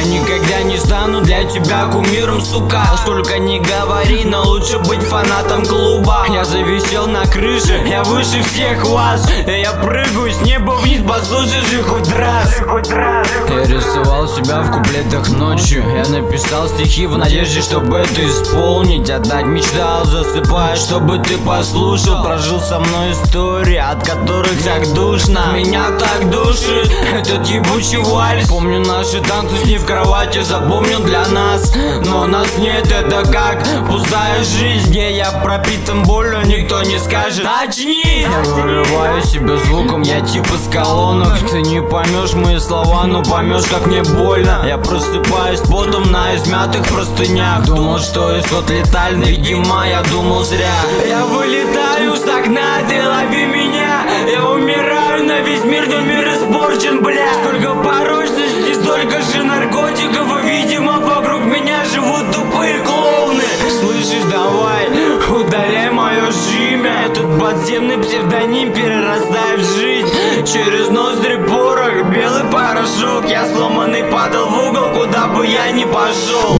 никогда не стану для тебя кумиром, сука. Столько не говори, но лучше быть фанатом клуба. Я зависел на крыше, я выше всех вас. Я прыгаю с неба вниз, послушай же хоть раз. Я рисовал себя в куплетах ночью. Я написал стихи в надежде, чтобы это исполнить. Отдать мечтал, засыпая, чтобы ты послушал. Прожил со мной истории, от которых так душно. Меня так душит этот ебучий вальс. Помню наши танцы с ней в кровати, запомнил для нас. Но нас нет, это как пустая жизнь, где я пропитан болью, никто не скажет очни. Я вырываю себя звуком, я типа с колонок. Ты не поймешь мои слова, но поймешь, как мне больно. Я просыпаюсь потом на измятых простынях. Думал, что исход летальный, видимо, я думал зря. Я вылетаю с окна, ты лови меня. Я умираю на весь мир, но мир испорчен, бля. Сколько порочности, столько же наркотиков. И, видимо, вокруг меня живут тупые клоуны. Слышишь, давай, удаляй мое имя. Этот подземный псевдоним перерастает в жизнь. Через ноздри порох, белый порошок. Я сломанный падал в угол, куда бы я ни пошел.